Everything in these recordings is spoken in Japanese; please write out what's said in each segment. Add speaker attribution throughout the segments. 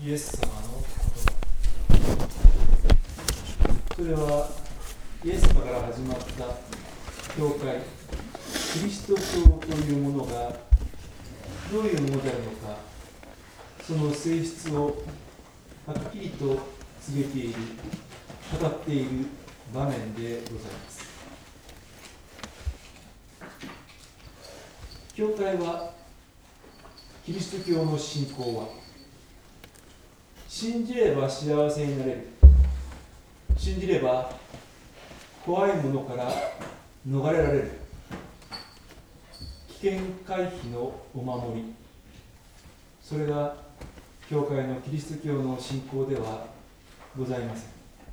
Speaker 1: イエス様の言葉、それはイエス様から始まった教会、キリスト教というものがどういうものであるのか、その性質をはっきりと告げている、語っている場面でございます。教会は、キリスト教の信仰は、信じれば幸せになれる、信じれば怖いものから逃れられる、危険回避のお守り、それが教会のキリスト教の信仰ではございません。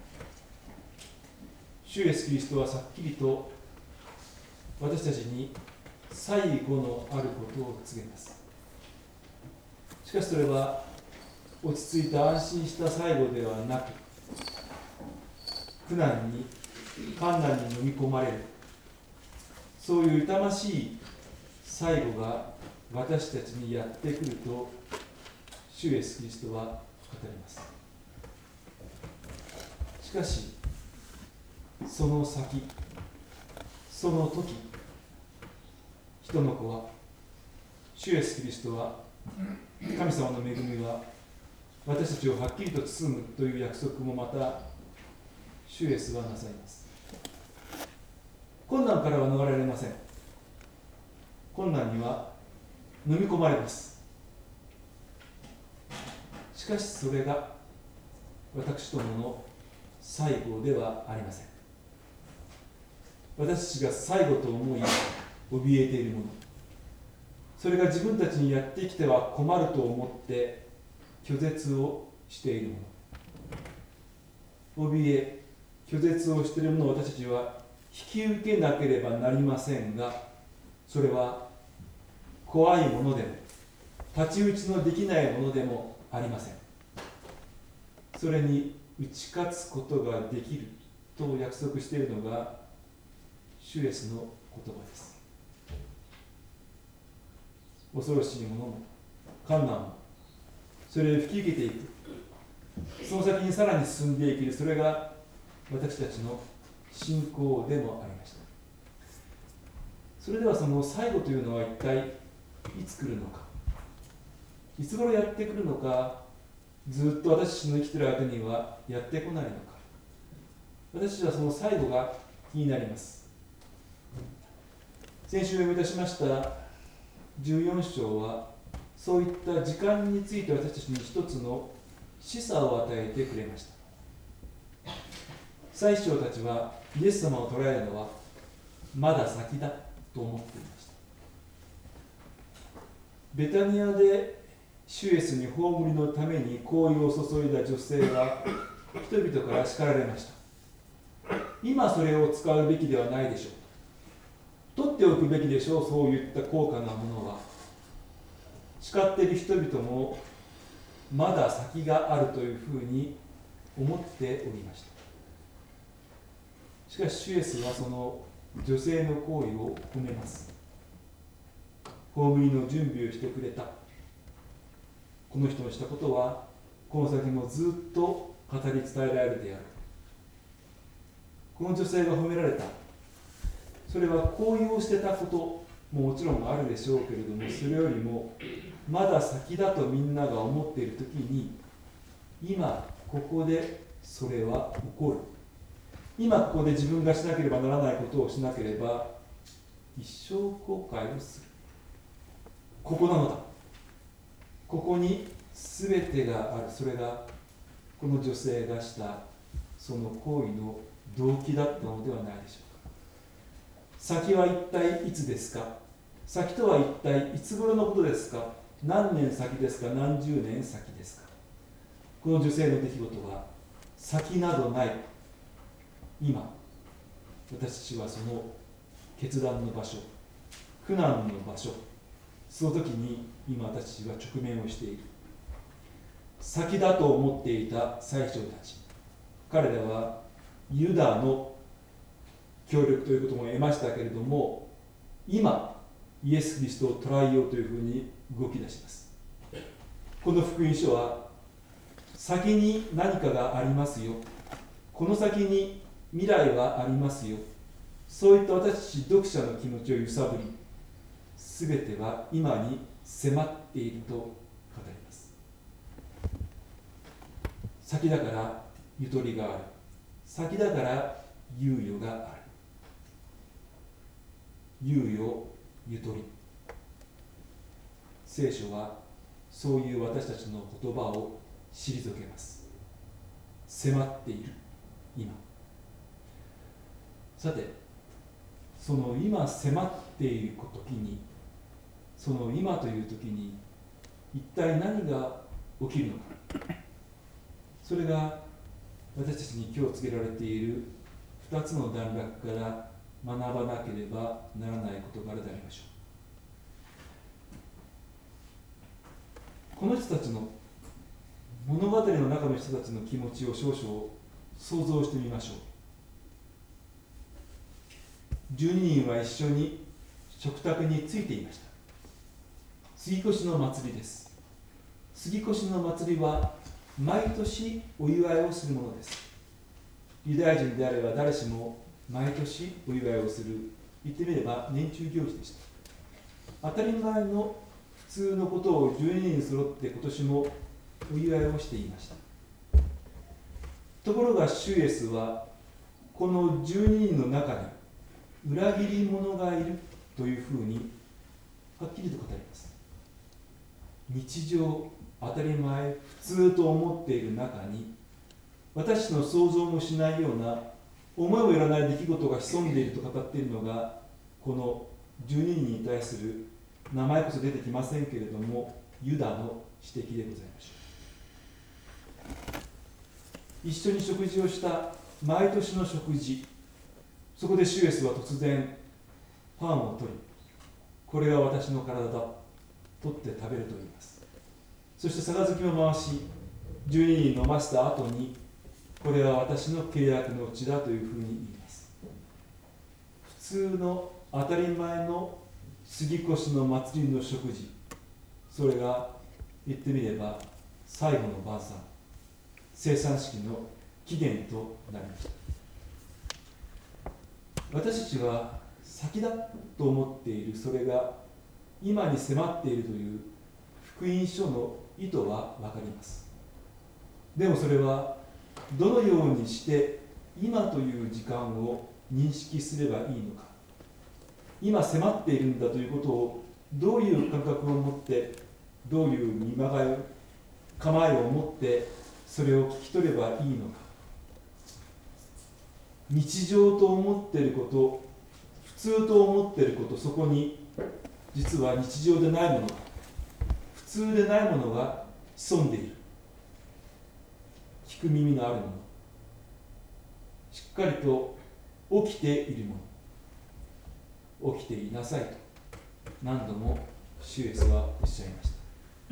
Speaker 1: 主イエスキリストはさっきりと私たちに最後のあることを告げます。しかしそれは落ち着いた安心した最後ではなく、苦難に困難に飲み込まれる、そういう痛ましい最後が私たちにやってくると主イエスキリストは語ります。しかしその先、その時、人の子は、主イエスキリストは、神様の恵みは私たちをはっきりと包むという約束もまた主イエスはなさいます。困難からは逃れられません。困難には飲み込まれます。しかしそれが私どもの最後ではありません。私たちが最後と思い怯えているもの、それが自分たちにやってきては困ると思って拒絶をしているもの、怯え拒絶をしているものを私たちは引き受けなければなりませんが、それは怖いものでも太刀打ちのできないものでもありません。それに打ち勝つことができると約束しているのが主イエスの言葉です。恐ろしいものも困難もそれを引き受けていく、その先にさらに進んでいける、それが私たちの信仰でもありました。それではその最後というのは一体いつ来るのか、いつ頃やってくるのか、ずっと私たちの生きている間にはやってこないのか、私たちはその最後が気になります。先週お読みいたしました14章は、そういった時間について私たちに一つの示唆を与えてくれました。祭司長たちはイエス様を捕らえるのはまだ先だと思っていました。ベタニアで主イエスに葬りのために香油を注いだ女性は人々から叱られました。今それを使うべきではないでしょう、取っておくべきでしょう、そういった高価なものは。叱っている人々もまだ先があるというふうに思っておりました。しかし主イエスはその女性の行為を褒めます。葬りの準備をしてくれた、この人のしたことはこの先もずっと語り伝えられるである。この女性が褒められた、それは行為をしてたことももちろんあるでしょうけれども、それよりもまだ先だとみんなが思っているときに、今ここでそれは起こる、今ここで自分がしなければならないことをしなければ一生後悔をする、ここなのだ、ここに全てがある。それがこの女性がしたその行為の動機だったのではないでしょうか。先は一体いつですか、先とは一体いつ頃のことですか、何年先ですか、何十年先ですか。この女性の出来事は先などない。今私たちはその決断の場所、苦難の場所、その時に今私たちは直面をしている。先だと思っていた祭司長たち、彼らはユダの協力ということも得ましたけれども、今イエス・キリストを捕らえようというふうに動き出します。この福音書は先に何かがありますよ、この先に未来はありますよ、そういった私たち読者の気持ちを揺さぶり、すべては今に迫っていると語ります。先だからゆとりがある、先だから猶予がある。猶予、ゆとり、聖書はそういう私たちの言葉を退けます。迫っている今。さて、その今迫っている時に、その今という時に一体何が起きるのか、それが私たちに今日告げられている2つの段落から学ばなければならない事柄でありましょう。この人たちの物語の中の人たちの気持ちを少々想像してみましょう。12人は一緒に食卓についていました。杉越の祭りです。杉越の祭りは毎年お祝いをするものです。ユダヤ人であれば誰しも毎年お祝いをする、言ってみれば年中行事でした。当たり前の普通のことを12人揃って今年もお祝いをしていました。ところが主イエスはこの12人の中に裏切り者がいるというふうにはっきりと語ります。日常、当たり前、普通と思っている中に、私の想像もしないような思いもよらない出来事が潜んでいると語っているのが、この12人に対する名前こそ出てきませんけれども、ユダの指摘でございましょう。一緒に食事をした毎年の食事、そこで主イエスは突然パンを取り、これが私の体だ、取って食べると言います。そして杯も回し、12人飲ませた後に、これは私の契約の地だというふうに言います。普通の当たり前の杉越の祭りの食事、それが言ってみれば最後の晩餐、生産式の起源となりました。私たちは先だと思っているそれが今に迫っているという福音書の意図は分かります。でもそれはどのようにして今という時間を認識すればいいのか、今迫っているんだということをどういう感覚を持って、どういう見まがい、構えを持ってそれを聞き取ればいいのか。日常と思っていること、普通と思っていること、そこに実は日常でないものが、普通でないものが潜んでいる。聞く耳のあるもの、しっかりと起きているもの、起きていなさいと何度も主イエスはおっしゃいました。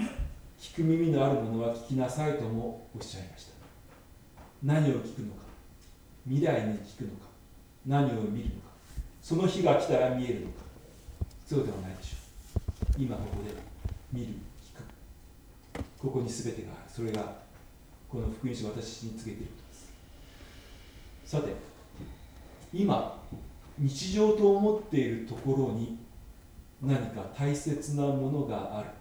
Speaker 1: 聞く耳のあるものは聞きなさいともおっしゃいました。何を聞くのか、未来に聞くのか、何を見るのか、その日が来たら見えるのか、そうではないでしょう。今ここで見る、聞く、ここに全てがある。それがこの福音書を私に告げていることです。さて、今日常と思っているところに何か大切なものがある。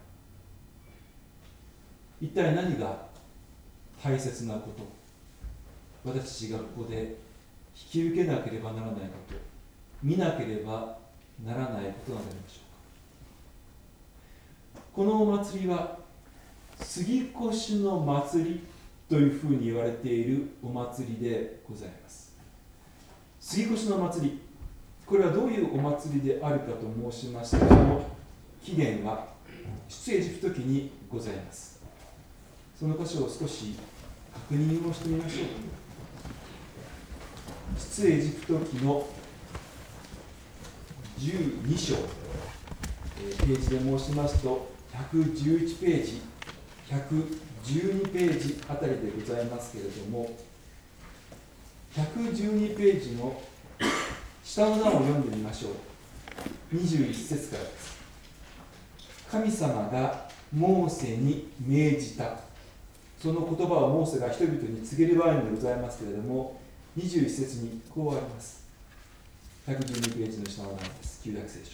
Speaker 1: 一体何が大切なこと、私たちがここで引き受けなければならないこと、見なければならないことなのでありましょうか。このお祭りは杉越の祭りというふうに言われているお祭りでございます。杉越の祭り、これはどういうお祭りであるかと申しましたら、その起源は出エジプト記にございます。その箇所を少し確認をしてみましょう。出エジプト記の12章、ページで申しますと111ページ、112ページあたりでございますけれども、112ページの下の段を読んでみましょう。21節からです。神様がモーセに命じた。 その言葉をモーセが人々に告げる場合でございますけれども、21節にこうあります。112ページの下の段です。旧約聖書。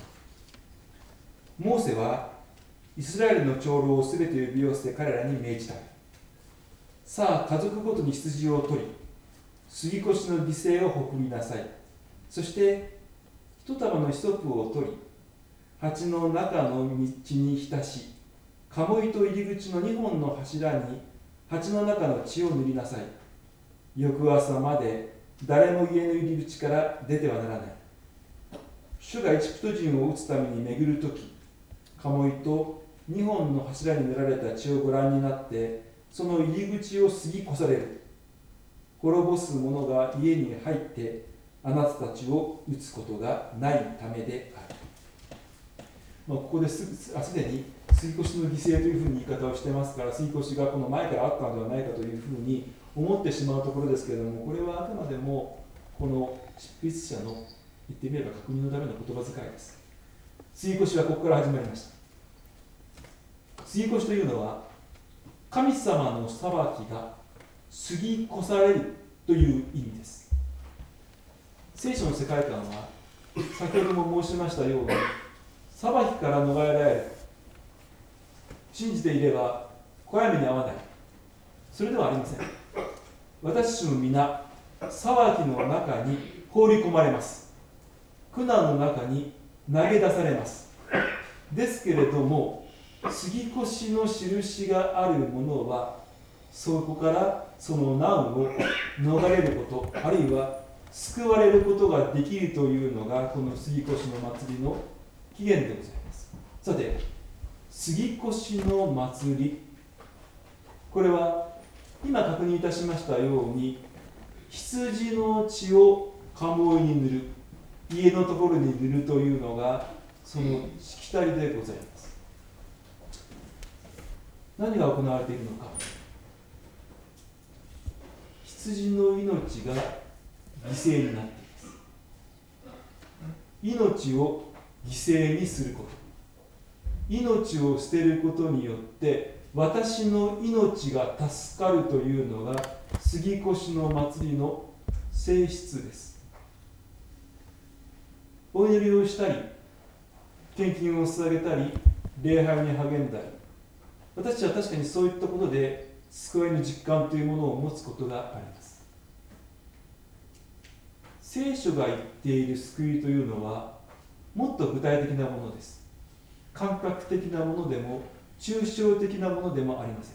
Speaker 1: モーセはイスラエルの長老をすべて呼び寄せて彼らに命じた。さあ、家族ごとに羊を取り、杉越の犠牲を送りなさい。そして、一束のヒソプを取り、鉢の中の道に浸し、鴨居と入り口の2本の柱に鉢の中の血を塗りなさい。翌朝まで誰も家の入り口から出てはならない。主がエジプト人を撃つために巡るとき、鴨居と2本の柱に塗られた血をご覧になって、その入り口を過ぎ越される。滅ぼす者が家に入ってあなたたちを撃つことがないためである。ここですでに杉越の犠牲というふうに言い方をしていますから、杉越がこの前からあったのではないかというふうに思ってしまうところですけれども、これはあくまでもこの執筆者の言ってみれば確認のための言葉遣いです。杉越はここから始まりました。杉越というのは神様の裁きが過ぎ越されるという意味です。聖書の世界観は先ほども申しましたように、裁きから逃れられる、信じていれば怖い目に遭わない、それではありません。私たちの皆、裁きの中に放り込まれます。苦難の中に投げ出されます。ですけれども、杉越の印があるものは、そこからその難を逃れること、あるいは救われることができるというのが、この杉越の祭りの起源でございます。さて、杉越の祭り、これは今確認いたしましたように、羊の血を鴨居に塗る、家のところに塗るというのがそのしきたりでございます。何が行われているのか。羊の命が犠牲になっています。命を犠牲にすること、命を捨てることによって私の命が助かるというのが杉越の祭りの性質です。お祈りをしたり、献金を捧げたり、礼拝に励んだり、私たちは確かにそういったことで救いの実感というものを持つことがあります。聖書が言っている救いというのはもっと具体的なものです。感覚的なものでも抽象的なものでもありません。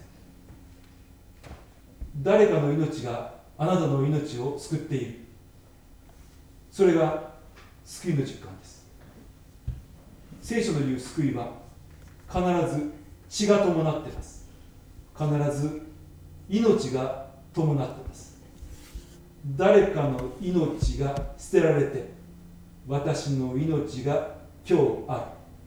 Speaker 1: 誰かの命があなたの命を救っている、それが救いの実感です。聖書の言う救いは必ず血が伴っています。必ず命が伴っています。誰かの命が捨てられて、私の命が今日ある。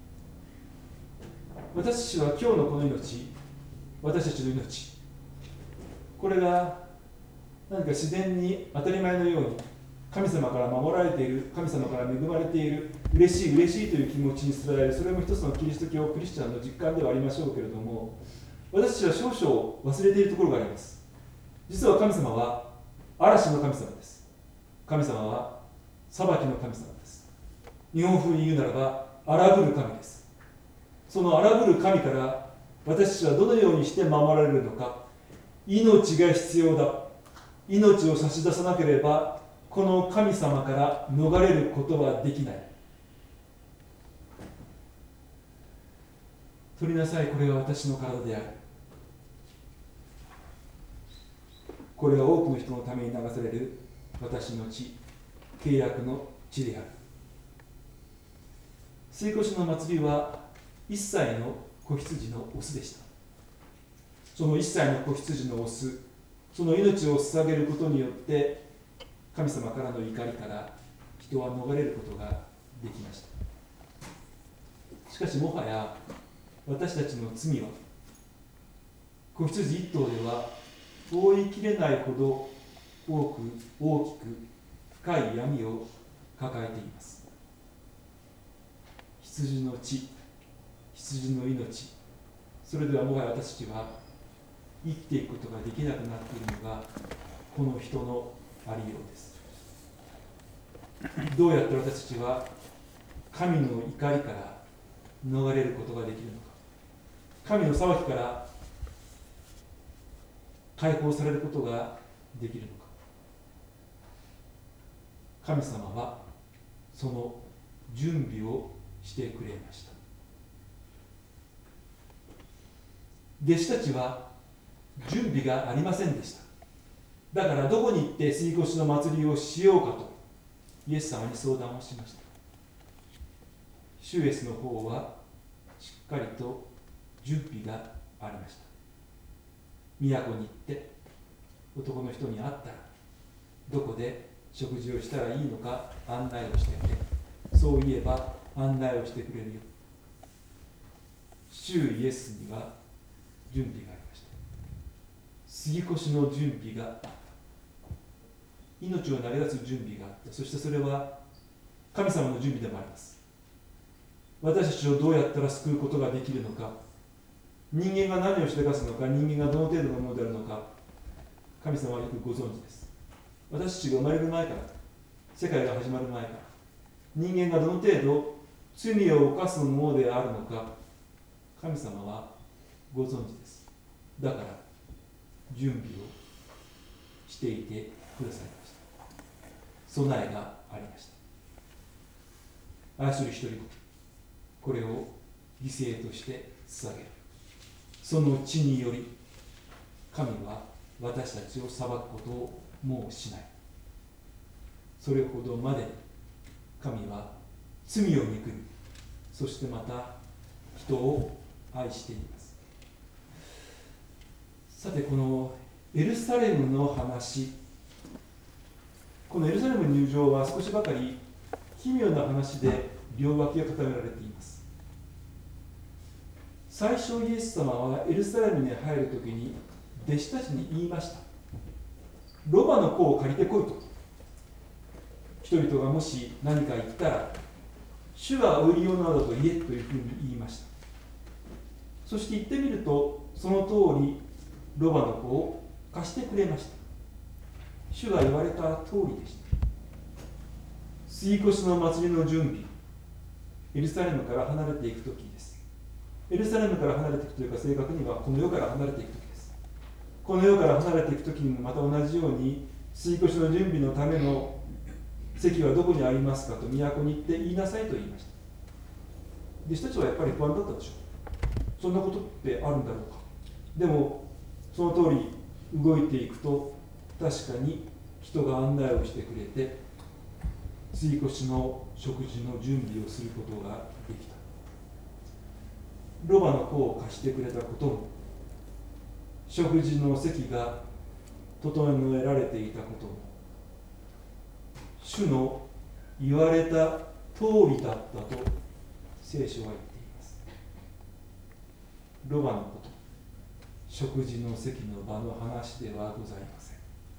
Speaker 1: 私たちは今日のこの命、私たちの命、これが何か自然に当たり前のように神様から守られている、神様から恵まれている、嬉しい嬉しいという気持ちにさせられる、それも一つのキリスト教クリスチャンの実感ではありましょうけれども、私たちは少々忘れているところがあります。実は神様は嵐の神様です。神様は裁きの神様です。日本風に言うならば荒ぶる神です。その荒ぶる神から私たちはどのようにして守られるのか。命が必要だ。命を差し出さなければこの神様から逃れることはできない。取りなさい、これは私の体である。これは多くの人のために流される私の血、契約の血である。杉越の祭りは一歳の子羊のオスでした。その一歳の子羊のオス、その命を捧げることによって神様からの怒りから人は逃れることができました。しかしもはや私たちの罪は子羊一頭では覆いきれないほど大きく深い闇を抱えています。羊の血、羊の命、それではもはや私たちは生きていくことができなくなっているのがこの人のありようです。どうやって私たちは神の怒りから逃れることができるのか、神の裁きから解放されることができるのか。神様はその準備をしてくれました。弟子たちは準備がありませんでした。だからどこに行って杉越の祭りをしようかとイエス様に相談をしました。主イエスの方はしっかりと準備がありました。都に行って男の人に会ったらどこで食事をしたらいいのか案内をしてくれ、そう言えば案内をしてくれるよ。主イエスには準備がありました。杉越の準備があった。命を投げ出す準備があった。そしてそれは神様の準備でもあります。私たちをどうやったら救うことができるのか、人間が何をして出すのか、人間がどの程度のものであるのか、神様はよくご存知です。私たちが生まれる前から、世界が始まる前から、人間がどの程度罪を犯すものであるのか、神様はご存知です。だから準備をしていてくださいました。備えがありました。愛する一人子、これを犠牲として捧げる。その血により神は私たちを裁くことをもうしない。それほどまで神は罪を憎み、そしてまた人を愛しています。さて、このエルサレムの話、このエルサレム入場は少しばかり奇妙な話で両脇が固められています。最初イエス様はエルサレムに入るときに弟子たちに言いました。ロバの子を借りてこいと。人々がもし何か言ったら、主がお売り用なのだと言えというふうに言いました。そして言ってみると、その通りロバの子を貸してくれました。主が言われた通りでした。杉越の祭りの準備、エルサレムから離れていくときです。エルサレムから離れていくというか、正確にはこの世から離れていくときです。この世から離れていくときにもまた同じように、杉越の準備のための席はどこにありますかと都に行って言いなさいと言いました。弟子たちはやっぱり不安だったでしょう。そんなことってあるんだろうか。でもその通り動いていくと、確かに人が案内をしてくれて、杉越の食事の準備をすることができた。ロバの子を貸してくれたことも、食事の席が整えられていたことも、主の言われた通りだったと聖書は言っています。ロバのこと、食事の席の場の話ではございません。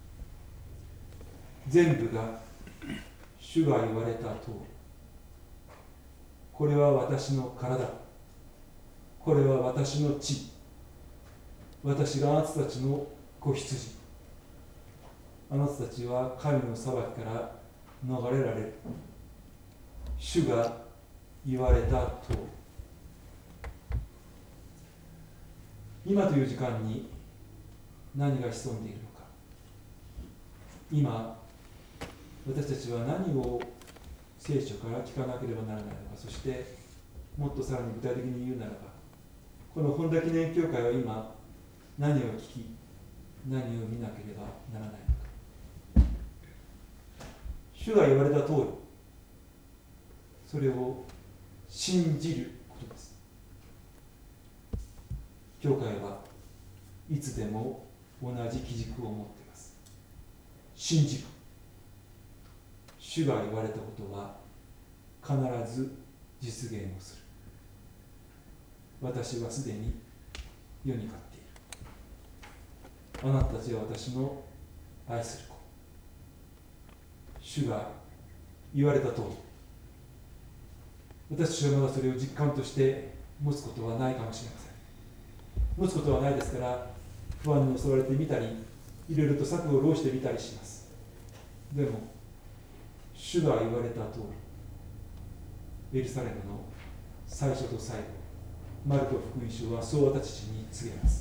Speaker 1: 全部が主が言われた通り、これは私の体、これは私の血、私があなたたちの子羊、あなたたちは神の裁きから逃れられる。主が言われた通り。今という時間に何が潜んでいるのか。今私たちは何を聖書から聞かなければならないのか。そしてもっとさらに具体的に言うならば、この本田記念教会は今何を聞き、何を見なければならないのか。主が言われた通り、それを信じることです。教会はいつでも同じ基軸を持っています。信じる。主が言われたことは必ず実現をする。私はすでに世に勝っている。あなたたちは私の愛する子。主が言われた通り、私たちはまだそれを実感として持つことはないかもしれません。持つことはないですから、 不安に襲われてみたり、いろいろと策を浪してみたりします。でも、主が言われた通り、エルサレムの最初と最後、マルコ福音書はそう私たちに告げます。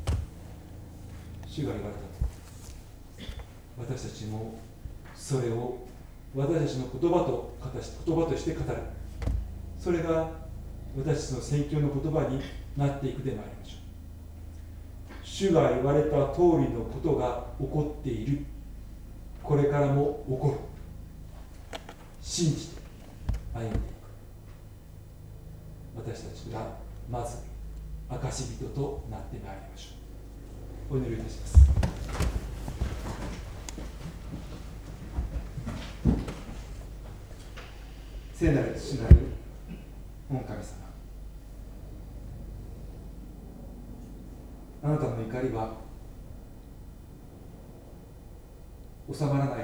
Speaker 1: 主が言われたと、私たちもそれを私たちの言葉として語る。それが私たちの宣教の言葉になっていくでまいりましょう。主が言われた通りのことが起こっている。これからも起こる。信じて歩んでいく。私たちがまず証人となってまいりましょう。お祈りいたします。聖なる父なる御神様、あなたの怒りは収まらない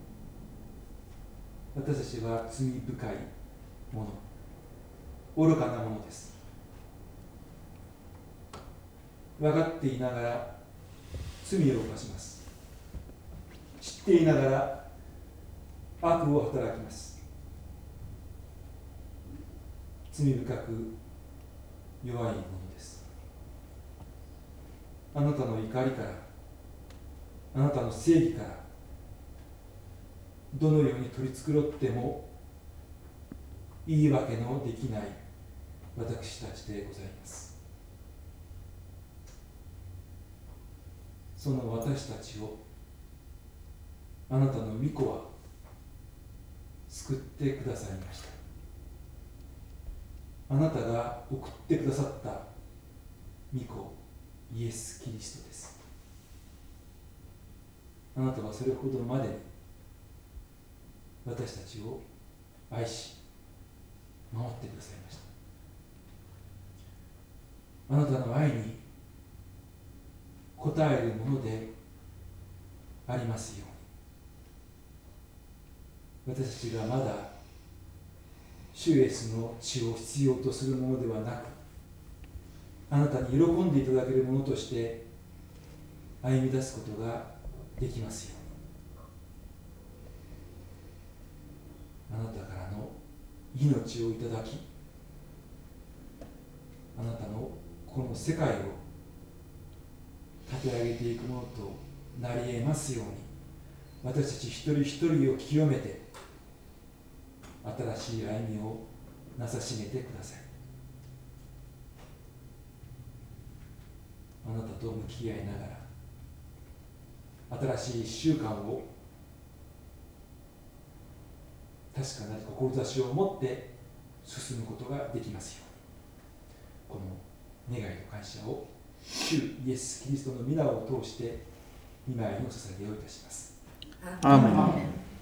Speaker 1: ほど、私たちは罪深いもの、愚かなものです。分かっていながら罪を犯します。知っていながら悪を働きます。罪深く弱いものです。あなたの怒りから、あなたの正義からどのように取り繕っても言い訳のできない私たちでございます。その私たちをあなたの御子は救ってくださいました。あなたが送ってくださった御子イエス・キリストです。あなたはそれほどまでに私たちを愛し守ってくださいました。あなたの愛に応えるものでありますように、私たちがまだ主イエスの血を必要とするものではなく、あなたに喜んでいただけるものとして歩み出すことができますように。あなたからの命をいただき、あなたのこの世界を立て上げていくものとなり得ますように、私たち一人一人を清めて新しい歩みをなさしめてください。あなたと向き合いながら新しい1週間を確かなる志を持って進むことができますように、この願いと感謝を主イエス・キリストの皆を通して御前にお捧げをいたします。
Speaker 2: アーメン。